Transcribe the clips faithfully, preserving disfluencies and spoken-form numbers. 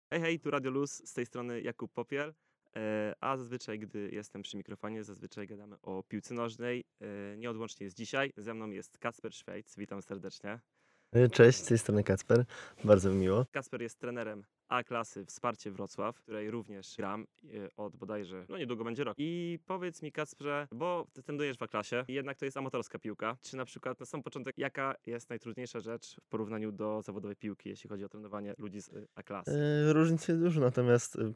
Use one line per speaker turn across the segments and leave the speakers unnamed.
Hej, hej, tu Radio Luz, z tej strony Jakub Popiel, e, a zazwyczaj, gdy jestem przy mikrofonie, zazwyczaj gadamy o piłce nożnej. E, Nieodłącznie jest dzisiaj. Ze mną jest Kacper Szwejc, witam serdecznie.
E, Cześć, z tej strony Kacper. Bardzo mi miło.
Kacper jest trenerem A-klasy Wsparcie Wrocław, w której również gram e, od bodajże, no niedługo będzie rok. I powiedz mi, Kacprze, bo ty trenujesz w A-klasie, i jednak to jest amatorska piłka. Czy na przykład na sam początek, jaka jest najtrudniejsza rzecz w porównaniu do zawodowej piłki, jeśli chodzi o trenowanie ludzi z e, A-klasy?
E, Różnic jest dużo, natomiast e,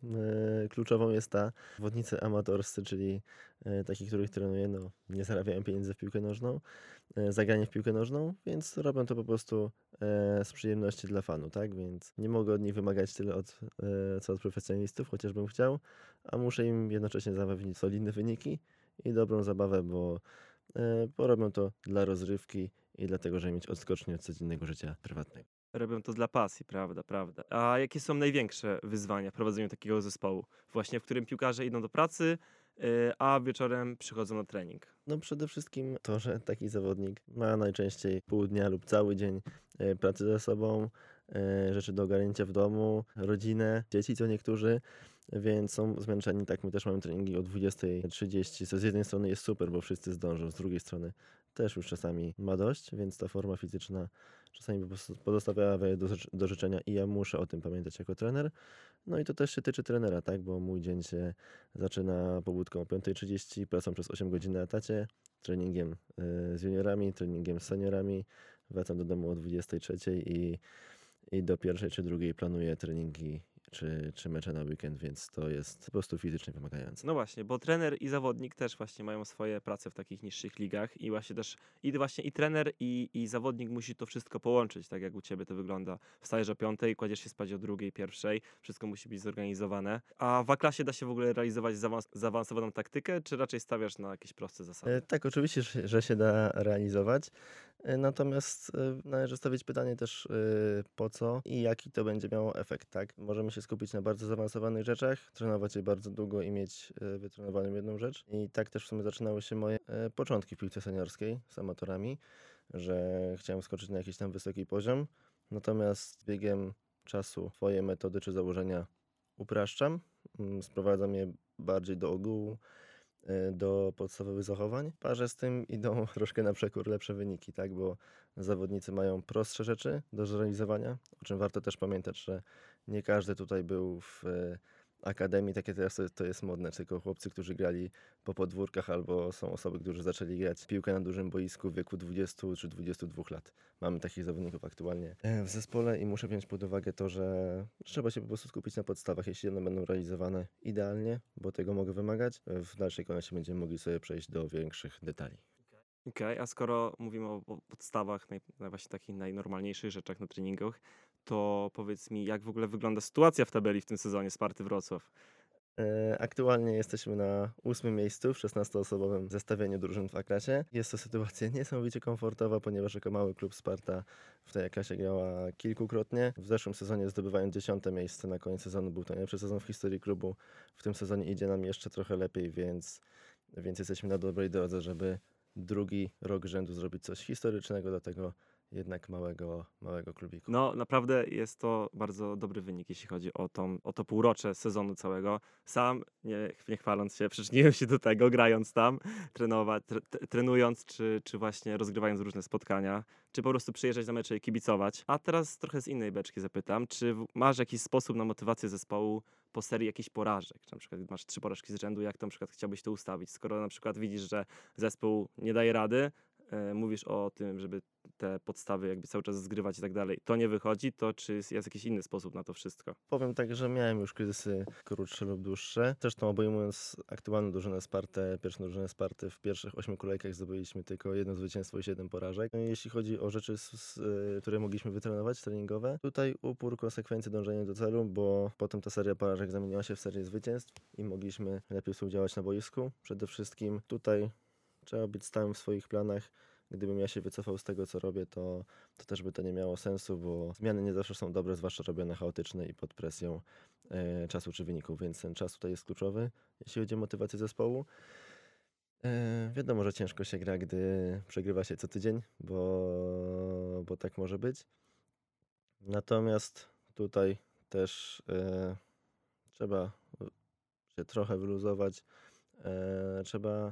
e, kluczową jest ta, zawodnicy amatorscy, czyli e, takich, których trenuję, no, nie zarabiają pieniędzy w piłkę nożną, e, zagranie w piłkę nożną, więc robią to po prostu e, z przyjemności dla fanu, tak? Więc nie mogę od nich wymagać tyle od, e, co od profesjonalistów, chociażbym chciał, a muszę im jednocześnie zapewnić solidne wyniki i dobrą zabawę, bo, e, bo robią to dla rozrywki i dlatego, żeby mieć odskocznię od codziennego życia prywatnego.
Robią to dla pasji, prawda, prawda. A jakie są największe wyzwania w prowadzeniu takiego zespołu? Właśnie w którym piłkarze idą do pracy, yy, a wieczorem przychodzą na trening.
No przede wszystkim to, że taki zawodnik ma najczęściej pół dnia lub cały dzień e, pracy ze sobą, e, rzeczy do ogarnięcia w domu, rodzinę, dzieci co niektórzy, więc są zmęczeni. Tak, my też mamy treningi o dwudziestej trzydzieści, co z jednej strony jest super, bo wszyscy zdążą, z drugiej strony też już czasami ma dość, więc ta forma fizyczna czasami po prostu pozostawia wiele do, życz- do życzenia i ja muszę o tym pamiętać jako trener. No i to też się tyczy trenera, tak, bo mój dzień się zaczyna pobudką o piątej trzydzieści, pracą przez osiem godzin na etacie, treningiem y, z juniorami, treningiem z seniorami. Wracam do domu o dwudziestej trzeciej i, i do pierwszej czy drugiej planuję treningi czy, czy mecze na weekend, więc to jest po prostu fizycznie wymagające.
No właśnie, bo trener i zawodnik też właśnie mają swoje prace w takich niższych ligach i właśnie też i właśnie i trener i, i zawodnik musi to wszystko połączyć, tak jak u ciebie to wygląda. Wstajesz o piątej, kładziesz się spać o drugiej, pierwszej, wszystko musi być zorganizowane. A w A-klasie da się w ogóle realizować zaawans- zaawansowaną taktykę, czy raczej stawiasz na jakieś proste
E,
zasady?
Tak, oczywiście, że że się da realizować. E, Natomiast e, należy stawiać pytanie też e, po co i jaki to będzie miało efekt, tak? Możemy się skupić na bardzo zaawansowanych rzeczach, trenować je bardzo długo i mieć e, wytrenowaną jedną rzecz. I tak też w sumie zaczynały się moje e, początki w piłce seniorskiej z amatorami, że chciałem skoczyć na jakiś tam wysoki poziom. Natomiast z biegiem czasu swoje metody czy założenia upraszczam, mm, sprowadzam je bardziej do ogółu, e, do podstawowych zachowań. W parze z tym idą troszkę na przekór lepsze wyniki, tak? Bo zawodnicy mają prostsze rzeczy do zrealizowania, o czym warto też pamiętać, że nie każdy tutaj był w e, akademii, takie teraz to to jest modne, tylko chłopcy, którzy grali po podwórkach, albo są osoby, którzy zaczęli grać w piłkę na dużym boisku w wieku dwudziestu czy dwudziestu dwóch lat. Mamy takich zawodników aktualnie e, w zespole i muszę wziąć pod uwagę to, że trzeba się po prostu skupić na podstawach, jeśli one będą realizowane idealnie, bo tego mogę wymagać. W dalszej kolejności będziemy mogli sobie przejść do większych detali.
Okej, a skoro mówimy o o podstawach, naj na właśnie takich najnormalniejszych rzeczach na treningach, to powiedz mi, jak w ogóle wygląda sytuacja w tabeli w tym sezonie Sparty Wrocław?
E, Aktualnie jesteśmy na ósmym miejscu w szesnastoosobowym zestawieniu drużyn w A-klasie. Jest to sytuacja niesamowicie komfortowa, ponieważ jako mały klub Sparta w tej A-klasie grała kilkukrotnie. W zeszłym sezonie zdobywając dziesiąte miejsce na koniec sezonu, był to najlepszy sezon w historii klubu. W tym sezonie idzie nam jeszcze trochę lepiej, więc, więc jesteśmy na dobrej drodze, żeby drugi rok rzędu zrobić coś historycznego dla tego jednak małego, małego klubiku.
No, naprawdę jest to bardzo dobry wynik, jeśli chodzi o tą o to półrocze sezonu całego. Sam, nie nie chwaląc się, przyczyniłem się do tego, grając tam, trenować tre t trenując czy czy właśnie rozgrywając różne spotkania, czy po prostu przyjeżdżać na mecze i kibicować. A teraz trochę z innej beczki zapytam, czy w masz jakiś sposób na motywację zespołu po serii jakichś porażek? Czy na przykład masz trzy porażki z rzędu, jak to na przykład chciałbyś to ustawić? Skoro na przykład widzisz, że zespół nie daje rady, e, mówisz o tym, żeby te podstawy jakby cały czas zgrywać i tak dalej, to nie wychodzi, to czy jest jest jakiś inny sposób na to wszystko?
Powiem tak, że miałem już kryzysy krótsze lub dłuższe. Zresztą obejmując aktualną drużynę Spartę, pierwszą drużynę Sparty, w pierwszych ośmiu kolejkach zdobyliśmy tylko jedno zwycięstwo i siedem porażek. No i jeśli chodzi o rzeczy, s- s- y, które mogliśmy wytrenować, treningowe, tutaj upór, konsekwencje, dążenie do celu, bo potem ta seria porażek zamieniła się w serię zwycięstw i mogliśmy lepiej współdziałać na boisku. Przede wszystkim tutaj trzeba być stałym w swoich planach. Gdybym ja się wycofał z tego, co robię, to, to też by to nie miało sensu, bo zmiany nie zawsze są dobre, zwłaszcza robione chaotyczne i pod presją e, czasu czy wyników, więc ten czas tutaj jest kluczowy, jeśli chodzi o motywację zespołu. E, wiadomo, że ciężko się gra, gdy przegrywa się co tydzień, bo, bo tak może być. Natomiast tutaj też e, trzeba się trochę wyluzować, e, trzeba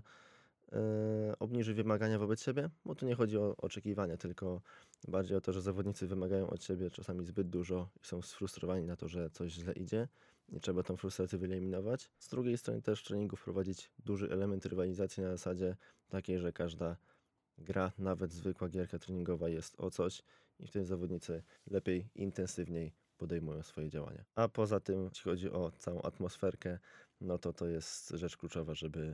e, obniżyć wymagania wobec siebie, bo tu nie chodzi o oczekiwania, tylko bardziej o to, że zawodnicy wymagają od siebie czasami zbyt dużo i są sfrustrowani na to, że coś źle idzie i trzeba tą frustrację wyeliminować. Z drugiej strony też w treningu wprowadzić duży element rywalizacji na zasadzie takiej, że każda gra, nawet zwykła gierka treningowa jest o coś i wtedy zawodnicy lepiej, intensywniej podejmują swoje działania. A poza tym, jeśli chodzi o całą atmosferkę, no to to jest rzecz kluczowa, żeby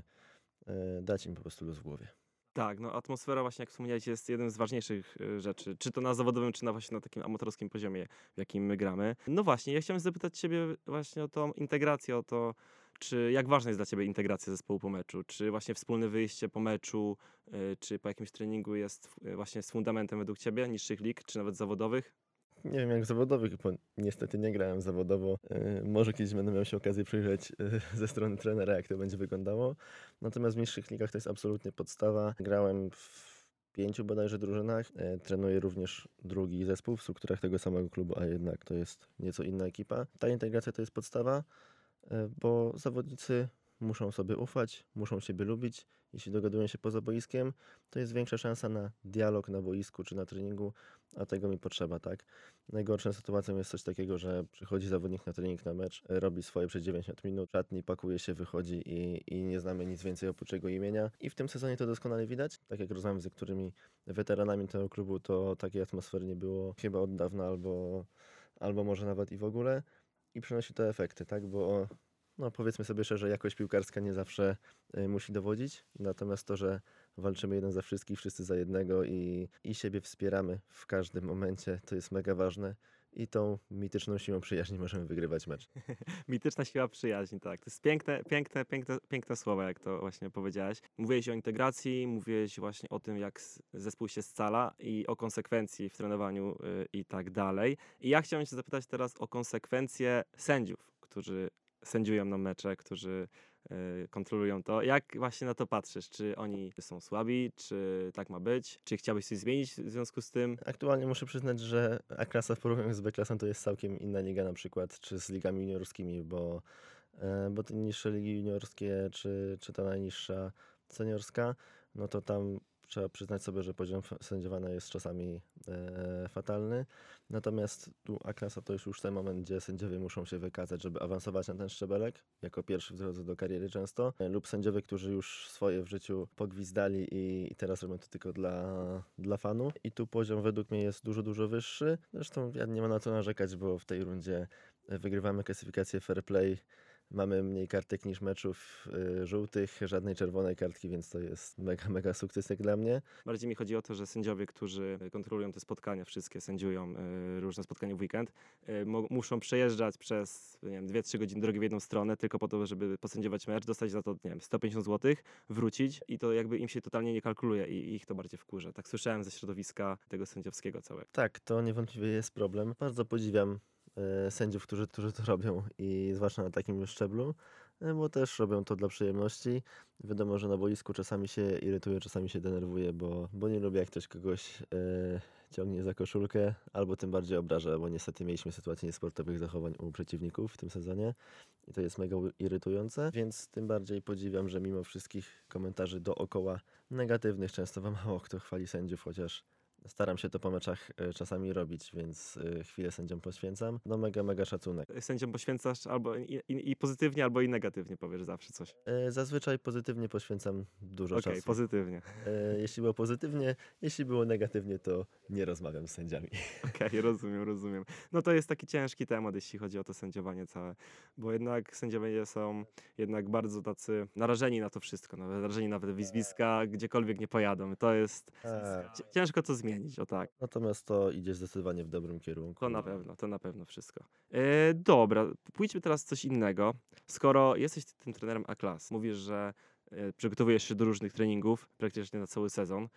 e, dać im po prostu luz w głowie.
Tak, no atmosfera właśnie, jak wspomniałeś, jest jednym z ważniejszych y, rzeczy, czy to na zawodowym, czy na właśnie na takim amatorskim poziomie, w jakim my gramy. No właśnie, ja chciałem zapytać ciebie właśnie o tą integrację, o to, czy jak ważna jest dla ciebie integracja zespołu po meczu, czy właśnie wspólne wyjście po meczu, y, czy po jakimś treningu jest y, właśnie z fundamentem według ciebie, niższych lig, czy nawet zawodowych?
Nie wiem jak zawodowych, bo niestety nie grałem zawodowo. Yy, może kiedyś będę miał się okazję przyjrzeć yy, ze strony trenera, jak to będzie wyglądało. Natomiast w niższych ligach to jest absolutnie podstawa. Grałem w pięciu bodajże drużynach. Yy, trenuję również drugi zespół w strukturach tego samego klubu, a jednak to jest nieco inna ekipa. Ta integracja to jest podstawa, yy, bo zawodnicy muszą sobie ufać, muszą siebie lubić. Jeśli dogadują się poza boiskiem, to jest większa szansa na dialog na boisku czy na treningu, a tego mi potrzeba, tak? Najgorszą sytuacją jest coś takiego, że przychodzi zawodnik na trening, na mecz, e, robi swoje przez dziewięćdziesiąt minut, w szatni pakuje się, wychodzi i, i nie znamy nic więcej oprócz jego imienia. I w tym sezonie to doskonale widać. Tak jak rozmawiam z niektórymi weteranami tego klubu, to takiej atmosfery nie było chyba od dawna albo, albo może nawet i w ogóle. I przynosi to efekty, tak? Bo no powiedzmy sobie szczerze, jakość piłkarska nie zawsze y, musi dowodzić, natomiast to, że walczymy jeden za wszystkich, wszyscy za jednego i, i siebie wspieramy w każdym momencie, to jest mega ważne i tą mityczną siłą przyjaźni możemy wygrywać mecz.
Mityczna siła przyjaźni, tak. To jest piękne, piękne, piękne, piękne słowa, jak to właśnie powiedziałeś. Mówiłeś o integracji, mówiłeś właśnie o tym, jak s- zespół się scala i o konsekwencji w trenowaniu y, i tak dalej. I ja chciałem się zapytać teraz o konsekwencje sędziów, którzy sędziują nam mecze, którzy y, kontrolują to. Jak właśnie na to patrzysz? Czy oni są słabi? Czy tak ma być? Czy chciałbyś coś zmienić w związku z tym?
Aktualnie muszę przyznać, że A-klasa w porównaniu z B-klasą to jest całkiem inna liga na przykład, czy z ligami juniorskimi, bo, e, bo te niższe ligi juniorskie, czy, czy ta najniższa seniorska, no to tam trzeba przyznać sobie, że poziom f- sędziowania jest czasami e, fatalny. Natomiast tu A-klasa to już już ten moment, gdzie sędziowie muszą się wykazać, żeby awansować na ten szczebelek, jako pierwszy w drodze do kariery często, e, lub sędziowie, którzy już swoje w życiu pogwizdali i, i teraz robią to tylko dla, dla fanu. I tu poziom według mnie jest dużo, dużo wyższy. Zresztą ja nie ma na co narzekać, bo w tej rundzie e, wygrywamy klasyfikację fair play. Mamy mniej kartek niż meczów y, żółtych, żadnej czerwonej kartki, więc to jest mega, mega sukces jak dla mnie.
Bardziej mi chodzi o to, że sędziowie, którzy kontrolują te spotkania, wszystkie sędziują y, różne spotkania w weekend, y, mo- muszą przejeżdżać przez nie wiem, dwie trzy godziny drogi w jedną stronę tylko po to, żeby posędziować mecz, dostać za to, nie wiem, sto pięćdziesiąt złotych, wrócić i to jakby im się totalnie nie kalkuluje i i ich to bardziej wkurza. Tak słyszałem ze środowiska tego sędziowskiego całego.
Tak, to niewątpliwie jest problem. Bardzo podziwiam e, sędziów, którzy, którzy to robią i zwłaszcza na takim już szczeblu, e, bo też robią to dla przyjemności. Wiadomo, że na boisku czasami się irytuję, czasami się denerwuję, bo, bo nie lubię jak ktoś kogoś e, ciągnie za koszulkę, albo tym bardziej obraża, bo niestety mieliśmy sytuację niesportowych zachowań u przeciwników w tym sezonie i to jest mega u- irytujące, więc tym bardziej podziwiam, że mimo wszystkich komentarzy dookoła negatywnych często wam mało kto chwali sędziów, chociaż staram się to po meczach e, czasami robić, więc e, chwilę sędziom poświęcam. No mega, mega szacunek.
Sędziom poświęcasz albo i, i, i pozytywnie, albo i negatywnie powiesz zawsze coś.
E, Zazwyczaj pozytywnie poświęcam dużo
Okej,
czasu.
pozytywnie.
E, Jeśli było pozytywnie, jeśli było negatywnie, to nie rozmawiam z sędziami.
Okej, rozumiem, rozumiem. No to jest taki ciężki temat, jeśli chodzi o to sędziowanie całe, bo jednak sędziowie są jednak bardzo tacy narażeni na to wszystko, nawet narażeni na te wizwiska, gdziekolwiek nie pojadą. To jest
Tak.
cie- ciężko to zmienić, o tak.
Natomiast to idzie zdecydowanie w dobrym kierunku.
To na pewno, to na pewno wszystko. E, dobra, pójdźmy teraz coś innego. Skoro jesteś tym trenerem A-klas, mówisz, że e, przygotowujesz się do różnych treningów praktycznie na cały sezon,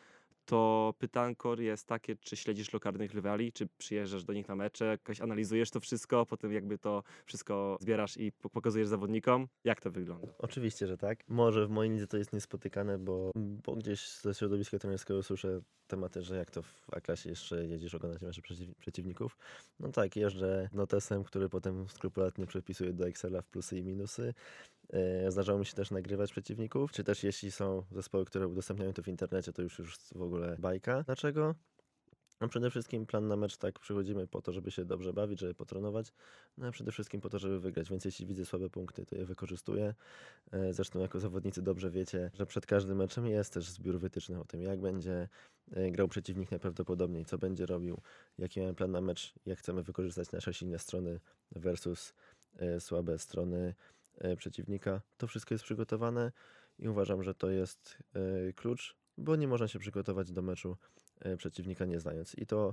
to pytanko jest takie, czy śledzisz lokalnych rywali, czy przyjeżdżasz do nich na mecze, jakoś analizujesz to wszystko, potem jakby to wszystko zbierasz i po- pokazujesz zawodnikom? Jak to wygląda?
Oczywiście, że tak. Może w mojej lidze to jest niespotykane, bo, bo gdzieś ze środowiska trenerskiego słyszę tematy, że jak to w A-klasie jeszcze jedziesz oglądać mecze przeciw, przeciwników. No tak, jeżdżę notesem, który potem skrupulatnie przepisuję do Excela w plusy i minusy. E, Zdarzało mi się też nagrywać przeciwników, czy też jeśli są zespoły, które udostępniają to w internecie, to już już w ogóle bajka. Dlaczego? No przede wszystkim plan na mecz tak przychodzimy po to, żeby się dobrze bawić, żeby potrenować, no a przede wszystkim po to, żeby wygrać, więc jeśli widzę słabe punkty, to je wykorzystuję. E, Zresztą jako zawodnicy dobrze wiecie, że przed każdym meczem jest też zbiór wytycznych o tym, jak będzie e, grał przeciwnik najprawdopodobniej, co będzie robił, jaki mamy plan na mecz, jak chcemy wykorzystać nasze silne strony versus e, słabe strony e, przeciwnika. To wszystko jest przygotowane i uważam, że to jest e, klucz, bo nie można się przygotować do meczu e, przeciwnika nie znając. I to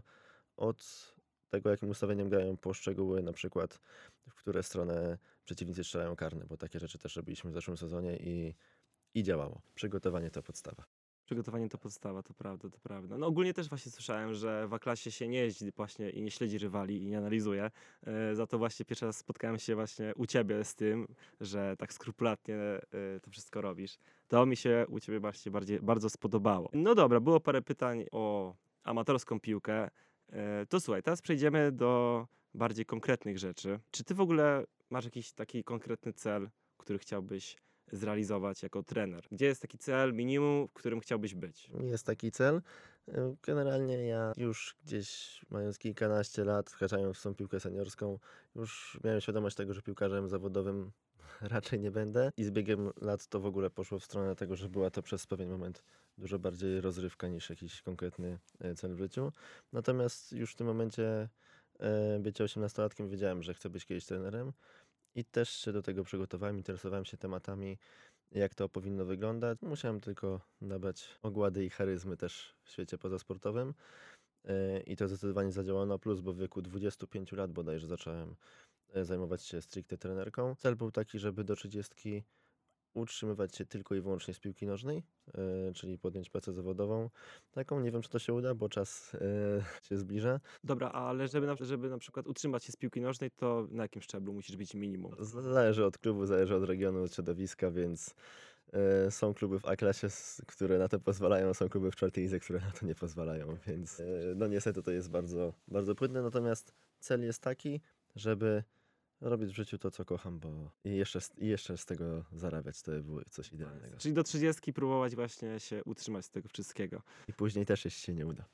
od tego, jakim ustawieniem grają poszczegóły, na przykład w które stronę przeciwnicy strzelają karne, bo takie rzeczy też robiliśmy w zeszłym sezonie i, i działało. Przygotowanie to podstawa.
Przygotowanie to podstawa, to prawda, to prawda. No ogólnie też właśnie słyszałem, że w A-klasie się nie jeździ właśnie i nie śledzi rywali i nie analizuje. E, za to właśnie pierwszy raz spotkałem się właśnie u ciebie z tym, że tak skrupulatnie e, to wszystko robisz. To mi się u ciebie właśnie bardziej, bardzo spodobało. No dobra, było parę pytań o amatorską piłkę. E, to słuchaj, teraz przejdziemy do bardziej konkretnych rzeczy. Czy ty w ogóle masz jakiś taki konkretny cel, który chciałbyś zrealizować jako trener? Gdzie jest taki cel, minimum, w którym chciałbyś być?
Jest taki cel. E, Generalnie ja już gdzieś mając kilkanaście lat, wkraczając w tą piłkę seniorską, już miałem świadomość tego, że piłkarzem zawodowym raczej nie będę. I z biegiem lat to w ogóle poszło w stronę tego, że była to przez pewien moment dużo bardziej rozrywka niż jakiś konkretny e, cel w życiu. Natomiast już w tym momencie, e, bycia osiemnastolatkiem, wiedziałem, że chcę być kiedyś trenerem. I też się do tego przygotowałem, interesowałem się tematami, jak to powinno wyglądać. Musiałem tylko nabrać ogłady i charyzmy też w świecie pozasportowym. E, I to zdecydowanie zadziałało na plus, bo w wieku dwudziestu pięciu lat bodajże zacząłem e, zajmować się stricte trenerką. Cel był taki, żeby do trzydziestki utrzymywać się tylko i wyłącznie z piłki nożnej, e, czyli podjąć pracę zawodową. Taką nie wiem, czy to się uda, bo czas e, się zbliża.
Dobra, ale żeby na, żeby na przykład utrzymać się z piłki nożnej, to na jakim szczeblu musisz być minimum?
Zależy od klubu, zależy od regionu, od środowiska, więc e, są kluby w A-klasie, s- które na to pozwalają, są kluby w czwartej lidze, które na to nie pozwalają, więc e, no niestety to jest bardzo, bardzo płynne, natomiast cel jest taki, żeby robić w życiu to, co kocham, bo i jeszcze, z- i jeszcze z tego zarabiać, to by było coś idealnego.
Czyli do trzydziestki próbować właśnie się utrzymać z tego wszystkiego.
I później też, jeśli się nie uda.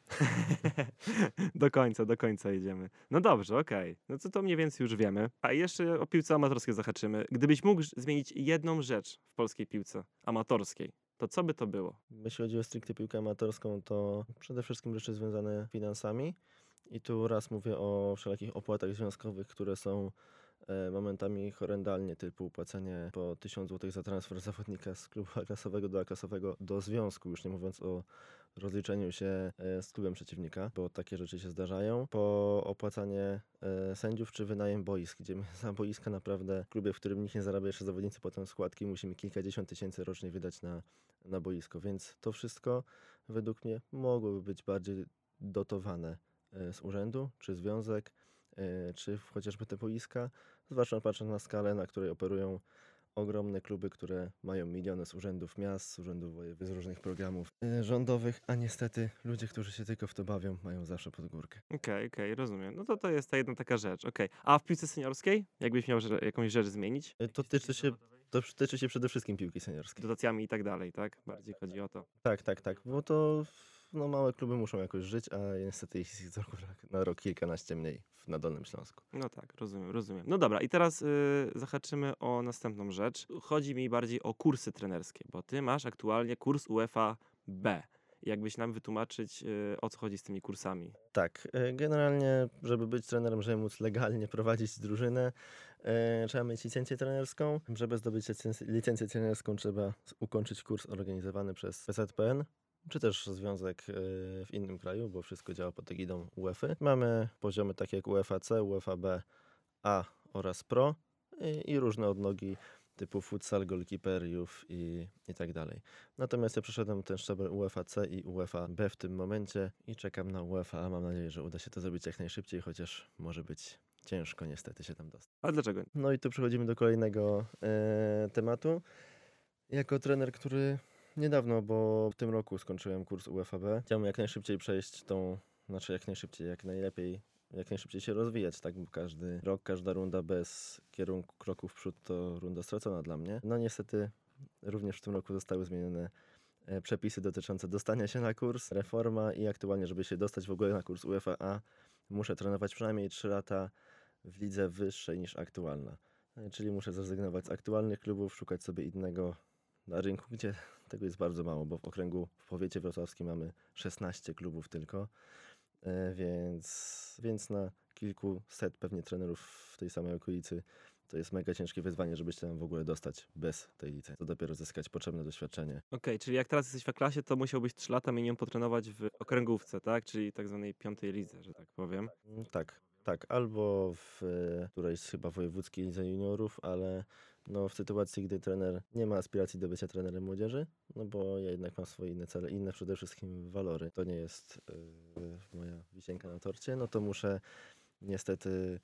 Do końca, do końca idziemy. No dobrze, okej. No to to mniej więcej już wiemy. A jeszcze o piłce amatorskiej zahaczymy. Gdybyś mógł ż- zmienić jedną rzecz w polskiej piłce amatorskiej, to co by to było?
Jeśli chodzi o stricte piłkę amatorską, to przede wszystkim rzeczy związane z finansami. I tu raz mówię o wszelakich opłatach związkowych, które są e, momentami horrendalnie, typu płacenie po tysiąc złotych za transfer zawodnika z klubu A-klasowego do A-klasowego do związku, już nie mówiąc o rozliczeniu się e, z klubem przeciwnika, bo takie rzeczy się zdarzają. Po opłacanie e, sędziów czy wynajem boisk, gdzie my za boiska naprawdę w klubie, w którym nikt nie zarabia, jeszcze zawodnicy potem składki, musimy kilkadziesiąt tysięcy rocznie wydać na, na boisko, więc to wszystko według mnie mogłoby być bardziej dotowane e, z urzędu, czy związek, e, czy w- chociażby te boiska, zwłaszcza patrząc na skalę, na której operują ogromne kluby, które mają miliony z urzędów miast, z urzędów województw, z różnych programów e, rządowych, a niestety ludzie, którzy się tylko w to bawią, mają zawsze pod górkę.
Okej, okej, rozumiem. No to to jest ta jedna taka rzecz, okej. A w piłce seniorskiej? Jakbyś miał że, jakąś rzecz zmienić?
E, To tyczy się, to tyczy się przede wszystkim piłki seniorskiej.
Dotacjami i tak dalej, tak? Bardziej chodzi o to.
Tak, tak, tak, bo to no, małe kluby muszą jakoś żyć, a niestety ich jest z roku na rok kilkanaście mniej w- na Dolnym Śląsku.
No tak, rozumiem, rozumiem. No dobra, i teraz y, zahaczymy o następną rzecz. Chodzi mi bardziej o kursy trenerskie, bo ty masz aktualnie kurs UEFA B. Jakbyś nam wytłumaczyć, y, o co chodzi z tymi kursami.
Tak, e, generalnie, żeby być trenerem, żeby móc legalnie prowadzić drużynę, e, trzeba mieć licencję trenerską. Żeby zdobyć licencję, licencję trenerską, trzeba s- ukończyć kurs organizowany przez P Z P N, czy też związek e, w innym kraju, bo wszystko działa pod egidą UEFA. Mamy poziomy takie jak UEFA C, UEFA B, A oraz Pro i, i różne odnogi typu futsal, goalkeeper, youth i, i tak dalej. Natomiast ja przeszedłem ten szczebel UEFA C i UEFA B w tym momencie i czekam na UEFA A. Mam nadzieję, że uda się to zrobić jak najszybciej, chociaż może być ciężko niestety się tam dostać.
A dlaczego?
No i tu przechodzimy do kolejnego e, tematu. Jako trener, który niedawno, bo w tym roku skończyłem kurs UEFA B, chciałem jak najszybciej przejść tą, znaczy jak najszybciej, jak najlepiej, jak najszybciej się rozwijać, tak? Bo każdy rok, każda runda bez kierunku kroku w przód to runda stracona dla mnie. No niestety również w tym roku zostały zmienione e, przepisy dotyczące dostania się na kurs, reforma i aktualnie, żeby się dostać w ogóle na kurs UEFA A, muszę trenować przynajmniej trzy lata w lidze wyższej niż aktualna. E, Czyli muszę zrezygnować z aktualnych klubów, szukać sobie innego na rynku, gdzie tego jest bardzo mało, bo w okręgu, w powiecie wrocławskim mamy szesnaście klubów tylko, e, więc, więc na kilkuset pewnie trenerów w tej samej okolicy to jest mega ciężkie wyzwanie, żeby się tam w ogóle dostać bez tej licencji. To dopiero zyskać potrzebne doświadczenie.
Okej, czyli jak teraz jesteś w klasie, to musiałbyś trzy lata minimum potrenować w okręgówce, tak? Czyli tak zwanej piątej lidze, że tak powiem.
Mm, Tak, tak, albo w e, którejś chyba wojewódzkiej lidze juniorów, ale no w sytuacji, gdy trener nie ma aspiracji do bycia trenerem młodzieży, no bo ja jednak mam swoje inne cele, inne przede wszystkim walory. To nie jest e, moja wisienka na torcie, no to muszę niestety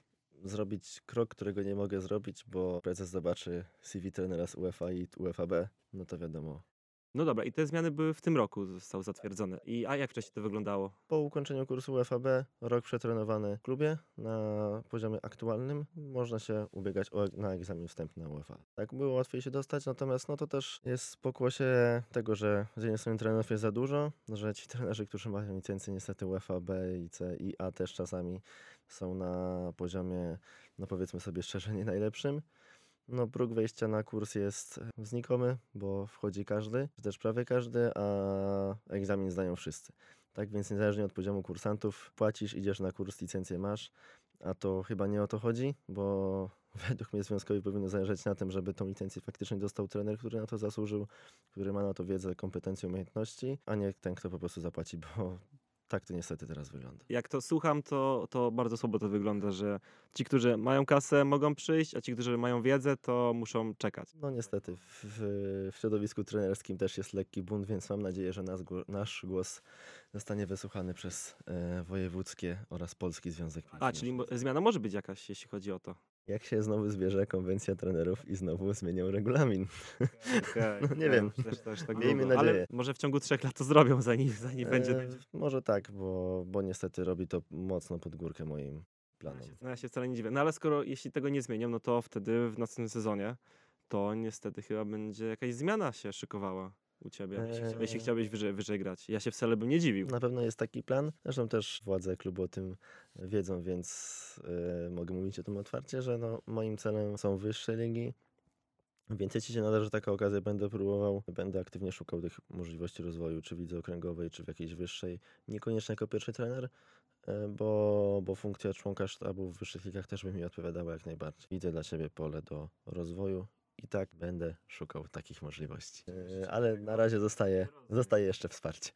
zrobić krok, którego nie mogę zrobić, bo prezes zobaczy C V trenera z UEFA i UEFA B, no to wiadomo.
No dobra, i te zmiany były w tym roku, zostały zatwierdzone. I a jak wcześniej to wyglądało?
Po ukończeniu kursu UEFA B, rok przetrenowany w klubie na poziomie aktualnym, można się ubiegać o, na egzamin wstępny na UEFA. Tak było łatwiej się dostać, natomiast no to też jest pokłosie tego, że z jednej strony trenerów jest za dużo, że ci trenerzy, którzy mają licencję niestety UEFA B i C i A też czasami są na poziomie, no powiedzmy sobie szczerze, nie najlepszym. No próg wejścia na kurs jest znikomy, bo wchodzi każdy, czy też prawie każdy, a egzamin zdają wszyscy. Tak więc niezależnie od poziomu kursantów płacisz, idziesz na kurs, licencję masz, a to chyba nie o to chodzi, bo według mnie związkowi powinno zależeć na tym, żeby tą licencję faktycznie dostał trener, który na to zasłużył, który ma na to wiedzę, kompetencje, umiejętności, a nie ten, kto po prostu zapłaci, bo tak to niestety teraz wygląda.
Jak to słucham, to, to bardzo słabo to wygląda, że ci, którzy mają kasę, mogą przyjść, a ci, którzy mają wiedzę, to muszą czekać.
No niestety, w, w, w środowisku trenerskim też jest lekki bunt, więc mam nadzieję, że nas, gło- nasz głos zostanie wysłuchany przez e, wojewódzkie oraz Polski Związek Piłki
A, czyli mo-
Nożnej.
zmiana może być jakaś, jeśli chodzi o to.
Jak się znowu zbierze konwencja trenerów i znowu zmienią regulamin.
Okej,
No nie
okej,
wiem.
Też, też tak
Miejmy
długo. Ale
nadzieję.
może w ciągu trzech lat to zrobią, zanim, zanim będzie.
E, może tak, bo, bo niestety robi to mocno pod górkę moim
No ja,
planom.
się, no ja się wcale nie dziwię. No ale skoro, jeśli tego nie zmienią, no to wtedy w następnym sezonie to niestety chyba będzie jakaś zmiana się szykowała u ciebie, jeśli, chcia- jeśli
Eee.
chciałbyś wyżej, wyżej grać. Ja się wcale bym nie dziwił.
Na pewno jest taki plan. Zresztą też władze klubu o tym wiedzą, więc e, mogę mówić o tym otwarcie, że no, moim celem są wyższe ligi. Więc jeśli się nadarzy taka okazja, będę próbował, będę aktywnie szukał tych możliwości rozwoju, czy w lidze okręgowej, czy w jakiejś wyższej. Niekoniecznie jako pierwszy trener, e, bo, bo funkcja członka sztabu w wyższych ligach też by mi odpowiadała jak najbardziej. Widzę dla siebie pole do rozwoju i tak będę szukał takich możliwości. E, Ale na razie zostaje, zostaje jeszcze wsparcie.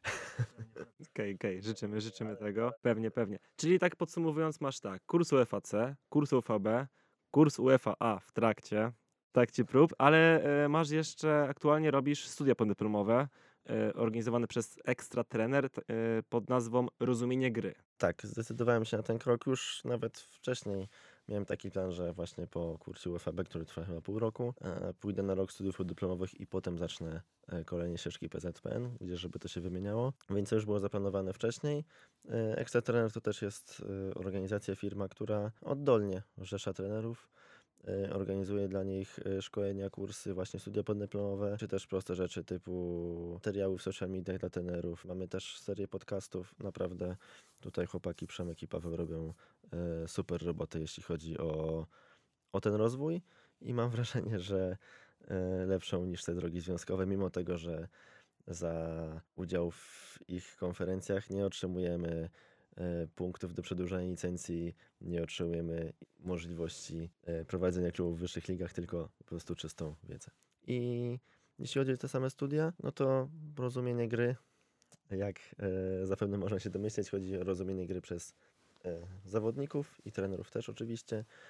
Okej, okej, życzymy, życzymy tego. Pewnie, pewnie. Czyli tak podsumowując, masz tak, kurs UEFA C, kurs UEFA B, kurs UEFA A w trakcie, w trakcie prób, ale e, masz jeszcze, aktualnie robisz studia podyplomowe e, organizowane przez Ekstra Trener t- e, pod nazwą Rozumienie gry.
Tak, zdecydowałem się na ten krok już nawet wcześniej. Miałem taki plan, że właśnie po kursie UEFA B, który trwa chyba pół roku, e, pójdę na rok studiów podyplomowych i potem zacznę e, kolejne ścieżki P Z P N, gdzie żeby to się wymieniało. Więc to już było zaplanowane wcześniej. E, Ekstra Trener to też jest e, organizacja, firma, która oddolnie rzesza trenerów. e, Organizuje dla nich e, szkolenia, kursy, właśnie studia podyplomowe, czy też proste rzeczy typu materiały w social mediach dla trenerów. Mamy też serię podcastów. Naprawdę tutaj chłopaki Przemek i Paweł robią e, super robotę, jeśli chodzi o, o ten rozwój i mam wrażenie, że e, lepszą niż te drogi związkowe, mimo tego, że za udział w ich konferencjach nie otrzymujemy e, punktów do przedłużania licencji, nie otrzymujemy możliwości e, prowadzenia klubów w wyższych ligach, tylko po prostu czystą wiedzę. I jeśli chodzi o te same studia, no to rozumienie gry, jak e, zapewne można się domyśleć, chodzi o rozumienie gry przez e, zawodników i trenerów też oczywiście,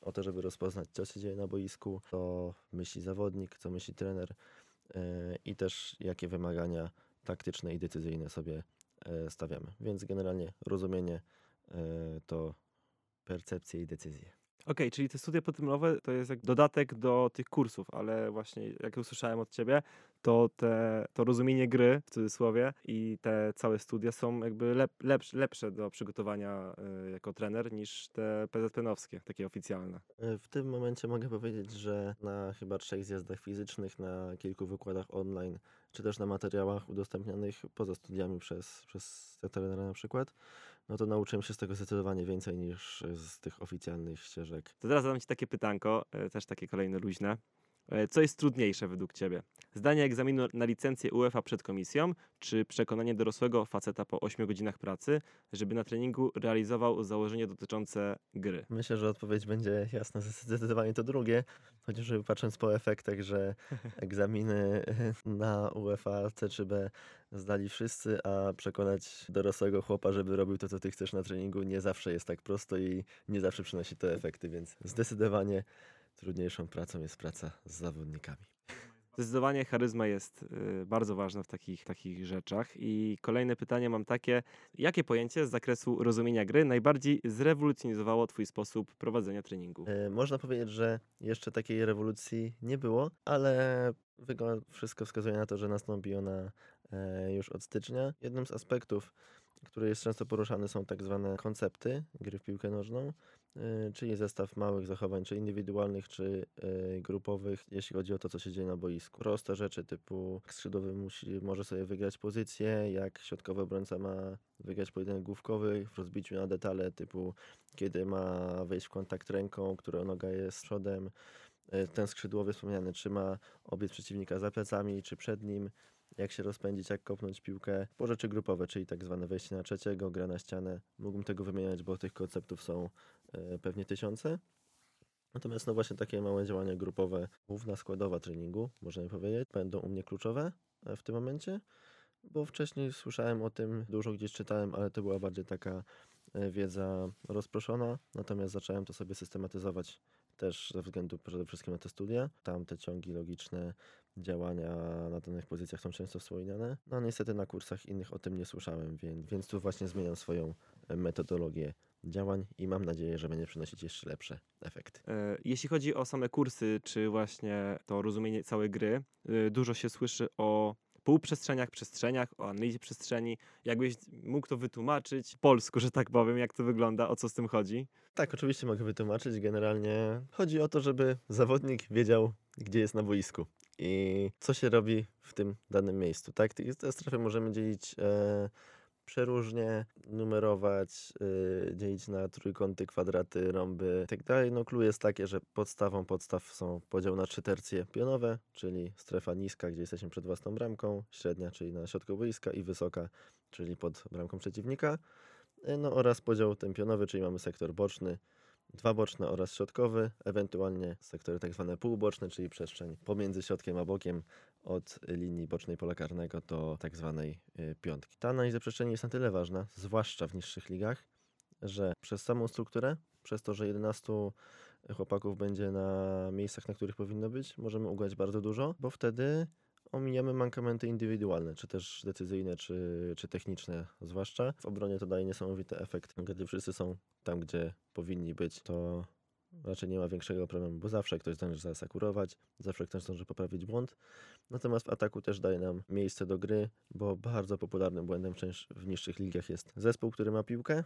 o to, żeby rozpoznać, co się dzieje na boisku, co myśli zawodnik, co myśli trener yy, i też jakie wymagania taktyczne i decyzyjne sobie yy, stawiamy. Więc generalnie rozumienie yy, to percepcje i decyzje.
Okej, czyli te studia podyplomowe to jest jak dodatek do tych kursów, ale właśnie jak usłyszałem od ciebie, to te, to rozumienie gry, w cudzysłowie, i te całe studia są jakby lep, lepsze, lepsze do przygotowania y, jako trener niż te P Z P N-owskie, takie oficjalne.
Yy, W tym momencie mogę powiedzieć, że na chyba trzech zjazdach fizycznych, na kilku wykładach online, czy też na materiałach udostępnianych poza studiami przez, przez trenera na przykład, no to nauczyłem się z tego zdecydowanie więcej niż z tych oficjalnych ścieżek.
To teraz zadam ci takie pytanko, y, też takie kolejne luźne. Y, Co jest trudniejsze według ciebie? Zdanie egzaminu na licencję UEFA przed komisją, czy przekonanie dorosłego faceta po ośmiu godzinach pracy, żeby na treningu realizował założenie dotyczące gry?
Myślę, że odpowiedź będzie jasna, zdecydowanie to drugie, chociażby patrząc po efektach, że egzaminy na UEFA C czy B zdali wszyscy, a przekonać dorosłego chłopa, żeby robił to, co ty chcesz na treningu, nie zawsze jest tak prosto i nie zawsze przynosi to efekty, więc zdecydowanie trudniejszą pracą jest praca z zawodnikami.
Zdecydowanie charyzma jest y, bardzo ważna w takich, takich rzeczach. I kolejne pytanie mam takie: jakie pojęcie z zakresu rozumienia gry najbardziej zrewolucjonizowało twój sposób prowadzenia treningu?
E, Można powiedzieć, że jeszcze takiej rewolucji nie było, ale wygląda, wszystko wskazuje na to, że nastąpi ona e, już od stycznia. Jednym z aspektów, który jest często poruszany, są tak zwane koncepty gry w piłkę nożną, e, czyli zestaw małych zachowań, czy indywidualnych, czy e, grupowych, jeśli chodzi o to, co się dzieje na boisku. Proste rzeczy typu jak skrzydłowy musi, może sobie wygrać pozycję, jak środkowy obrońca ma wygrać pojedynek główkowy w rozbiciu na detale typu kiedy ma wejść w kontakt ręką, która noga jest przodem. E, Ten skrzydłowy wspomniany, czy ma obiec przeciwnika za plecami, czy przed nim, jak się rozpędzić, jak kopnąć piłkę. Po rzeczy grupowe, czyli tak zwane wejście na trzeciego, gra na ścianę. Mógłbym tego wymieniać, bo tych konceptów są e, pewnie tysiące. Natomiast no właśnie takie małe działania grupowe, główna składowa treningu, można powiedzieć, będą u mnie kluczowe e, w tym momencie, bo wcześniej słyszałem o tym, dużo gdzieś czytałem, ale to była bardziej taka e, wiedza rozproszona, natomiast zacząłem to sobie systematyzować też ze względu przede wszystkim na te studia. Tam te ciągi logiczne, działania na danych pozycjach są często wspominane. No niestety na kursach innych o tym nie słyszałem, więc, więc tu właśnie zmieniam swoją e, metodologię działań i mam nadzieję, że będzie przynosić jeszcze lepsze efekty.
E, Jeśli chodzi o same kursy, czy właśnie to rozumienie całej gry, y, dużo się słyszy o półprzestrzeniach, przestrzeniach, o analizie przestrzeni. Jakbyś mógł to wytłumaczyć po polsku, że tak powiem, jak to wygląda, o co z tym chodzi?
Tak, oczywiście mogę wytłumaczyć. Generalnie chodzi o to, żeby zawodnik wiedział, gdzie jest na boisku i co się robi w tym danym miejscu. Tak, te te strefy możemy dzielić e, przeróżnie, numerować, e, dzielić na trójkąty, kwadraty, rąby i tak dalej. No clue jest takie, że podstawą podstaw są podział na trzy tercje pionowe, czyli strefa niska, gdzie jesteśmy przed własną bramką, średnia, czyli na środku boiska i wysoka, czyli pod bramką przeciwnika. E, No oraz podział ten pionowy, czyli mamy sektor boczny, dwa boczne oraz środkowy, ewentualnie sektory tak zwane półboczne, czyli przestrzeń pomiędzy środkiem a bokiem od linii bocznej pola karnego do tak zwanej y, piątki. Ta analiza przestrzeni jest na tyle ważna, zwłaszcza w niższych ligach, że przez samą strukturę, przez to, że jedenastu chłopaków będzie na miejscach, na których powinno być, możemy ugrać bardzo dużo, bo wtedy omijamy mankamenty indywidualne, czy też decyzyjne, czy, czy techniczne zwłaszcza. W obronie to daje niesamowity efekt, gdy wszyscy są tam, gdzie powinni być, to raczej nie ma większego problemu, bo zawsze ktoś zdąży zasakurować, zawsze ktoś zdąży poprawić błąd. Natomiast w ataku też daje nam miejsce do gry, bo bardzo popularnym błędem część w niższych ligach jest zespół, który ma piłkę,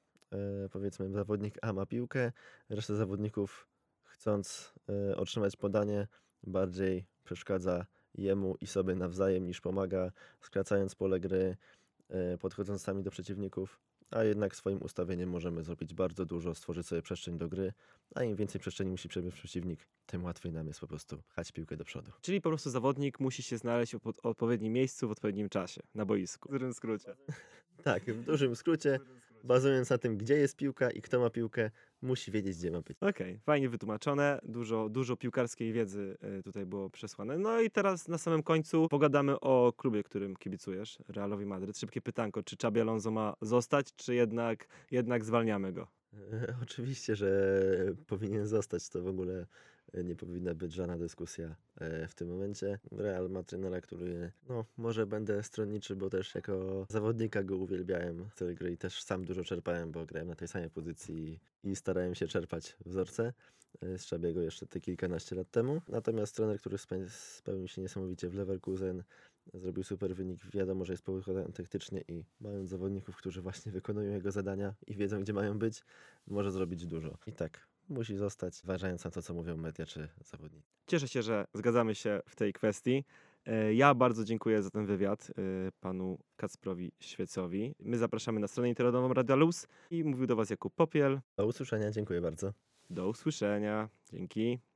e, powiedzmy zawodnik A ma piłkę, reszta zawodników chcąc e, otrzymać podanie bardziej przeszkadza jemu i sobie nawzajem niż pomaga, skracając pole gry, e, podchodząc sami do przeciwników, a jednak swoim ustawieniem możemy zrobić bardzo dużo, stworzyć sobie przestrzeń do gry, a im więcej przestrzeni musi przebyć przeciwnik, tym łatwiej nam jest po prostu pchać piłkę do przodu.
Czyli po prostu zawodnik musi się znaleźć w odpo- odpowiednim miejscu w odpowiednim czasie na boisku. W dużym skrócie.
Tak, w dużym skrócie, bazując na tym, gdzie jest piłka i kto ma piłkę, musi wiedzieć, gdzie ma być.
Okej, fajnie wytłumaczone, dużo, dużo piłkarskiej wiedzy y, tutaj było przesłane. No i teraz na samym końcu pogadamy o klubie, którym kibicujesz, Realowi Madryt. Szybkie pytanko, czy Xabi Alonso ma zostać, czy jednak, jednak zwalniamy go?
E, Oczywiście, że powinien zostać. To w ogóle e, nie powinna być żadna dyskusja e, w tym momencie. Real ma trenera, który, no, może będę stronniczy, bo też jako zawodnika go uwielbiałem w tej gry i też sam dużo czerpałem, bo grałem na tej samej pozycji i starałem się czerpać wzorce e, z Szabiego jeszcze te kilkanaście lat temu. Natomiast trener, który spę- spełnił się niesamowicie w Leverkusen, zrobił super wynik. Wiadomo, że jest poukładany taktycznie i mając zawodników, którzy właśnie wykonują jego zadania i wiedzą, gdzie mają być, może zrobić dużo. I tak, musi zostać, zważając na to, co mówią media czy zawodnicy.
Cieszę się, że zgadzamy się w tej kwestii. E, Ja bardzo dziękuję za ten wywiad e, panu Kacprowi Świecowi. My zapraszamy na stronę internetową Radia Luz i mówił do was Jakub Popiel.
Do usłyszenia, dziękuję bardzo.
Do usłyszenia. Dzięki.